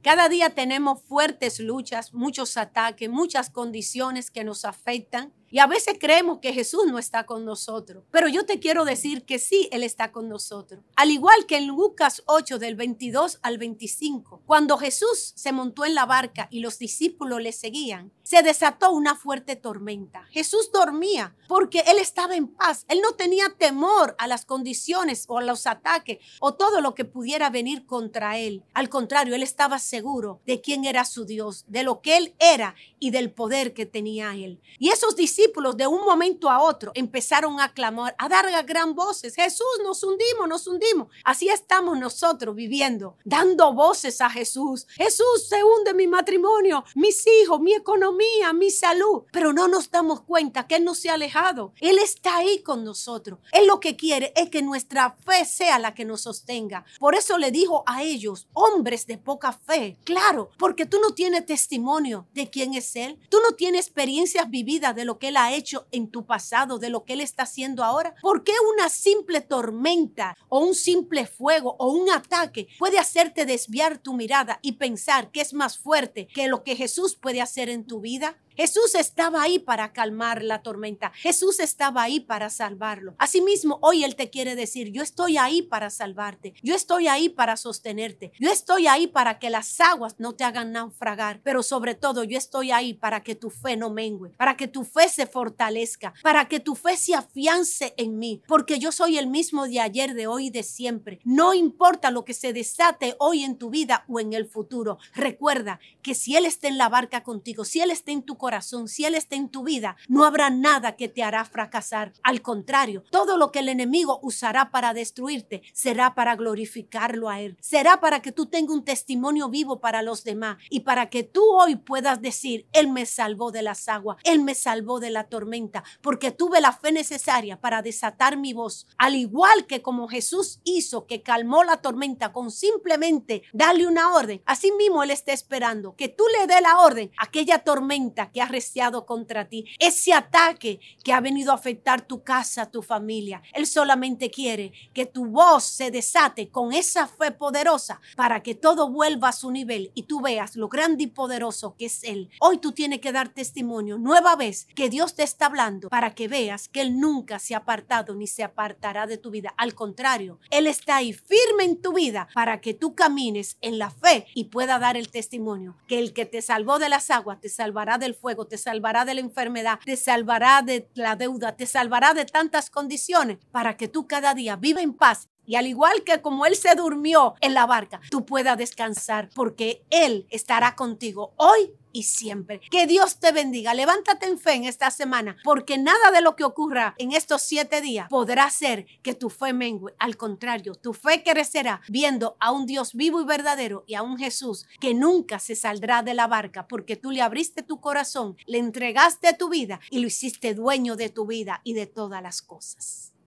Cada día tenemos fuertes luchas, muchos ataques, muchas condiciones que nos afectan. Y a veces creemos que Jesús no está con nosotros. Pero yo te quiero decir que sí, Él está con nosotros. Al igual que en Lucas 8, del 22 al 25, cuando Jesús se montó en la barca y los discípulos le seguían, se desató una fuerte tormenta. Jesús dormía porque Él estaba en paz. Él no tenía temor a las condiciones o a los ataques o todo lo que pudiera venir contra Él. Al contrario, Él estaba seguro de quién era su Dios, de lo que Él era y del poder que tenía Él. Y esos discípulos de un momento a otro empezaron a clamar, a dar gran voces: Jesús, nos hundimos, nos hundimos. Así estamos nosotros viviendo, dando voces a Jesús. Jesús, se hunde mi matrimonio, mis hijos, mi economía, mi salud. Pero no nos damos cuenta que Él no se ha alejado. Él está ahí con nosotros. Él lo que quiere es que nuestra fe sea la que nos sostenga. Por eso le dijo a ellos, hombres de poca fe. Claro, porque tú no tienes testimonio de quién es Él. Tú no tienes experiencias vividas de lo que Él ha hecho en tu pasado, de lo que Él está haciendo ahora. ¿Por qué una simple tormenta o un simple fuego o un ataque puede hacerte desviar tu mirada y pensar que es más fuerte que lo que Jesús puede hacer en tu vida? Jesús estaba ahí para calmar la tormenta. Jesús estaba ahí para salvarlo. Asimismo, hoy Él te quiere decir: yo estoy ahí para salvarte. Yo estoy ahí para sostenerte. Yo estoy ahí para que las aguas no te hagan naufragar. Pero sobre todo, yo estoy ahí para que tu fe no mengue, para que tu fe se fortalezca, para que tu fe se afiance en mí. Porque yo soy el mismo de ayer, de hoy y de siempre. No importa lo que se desate hoy en tu vida o en el futuro. Recuerda que si Él está en la barca contigo, si Él está en tu corazón, si Él está en tu vida, no habrá nada que te hará fracasar. Al contrario, todo lo que el enemigo usará para destruirte será para glorificarlo a Él. Será para que tú tengas un testimonio vivo para los demás y para que tú hoy puedas decir: Él me salvó de las aguas, Él me salvó de la tormenta, porque tuve la fe necesaria para desatar mi voz. Al igual que como Jesús hizo, que calmó la tormenta con simplemente darle una orden, así mismo Él está esperando que tú le des la orden a aquella tormenta que ha arreciado contra ti, ese ataque que ha venido a afectar tu casa, tu familia. Él solamente quiere que tu voz se desate con esa fe poderosa para que todo vuelva a su nivel y tú veas lo grande y poderoso que es Él. Hoy tú tienes que dar testimonio nueva vez que Dios te está hablando, para que veas que Él nunca se ha apartado ni se apartará de tu vida. Al contrario, Él está ahí firme en tu vida para que tú camines en la fe y pueda dar el testimonio que el que te salvó de las aguas te salvará del fuego, te salvará de la enfermedad, te salvará de la deuda, te salvará de tantas condiciones, para que tú cada día viva en paz. Y al igual que como Él se durmió en la barca, tú puedas descansar, porque Él estará contigo hoy y siempre. Que Dios te bendiga. Levántate en fe en esta semana, porque nada de lo que ocurra en estos 7 días podrá hacer que tu fe mengue. Al contrario, tu fe crecerá viendo a un Dios vivo y verdadero y a un Jesús que nunca se saldrá de la barca, porque tú le abriste tu corazón, le entregaste tu vida y lo hiciste dueño de tu vida y de todas las cosas.